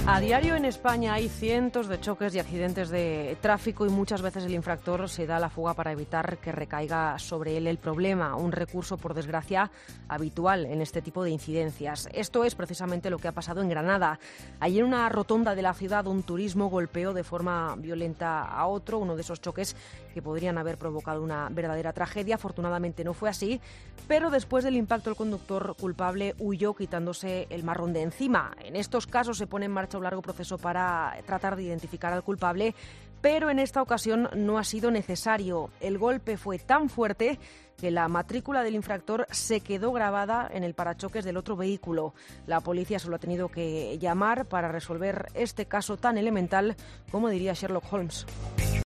A diario en España hay cientos de choques y accidentes de tráfico y muchas veces el infractor se da la fuga para evitar que recaiga sobre él el problema, un recurso, por desgracia, habitual en este tipo de incidencias. Esto es precisamente lo que ha pasado en Granada. Allí en una rotonda de la ciudad un turismo golpeó de forma violenta a otro, uno de esos choques que podrían haber provocado una verdadera tragedia. Afortunadamente no fue así, pero después del impacto el conductor culpable huyó quitándose el marrón de encima. En estos casos se pone en marcha un largo proceso para tratar de identificar al culpable, pero en esta ocasión no ha sido necesario. El golpe fue tan fuerte que la matrícula del infractor se quedó grabada en el parachoques del otro vehículo. La policía solo ha tenido que llamar para resolver este caso tan elemental, como diría Sherlock Holmes.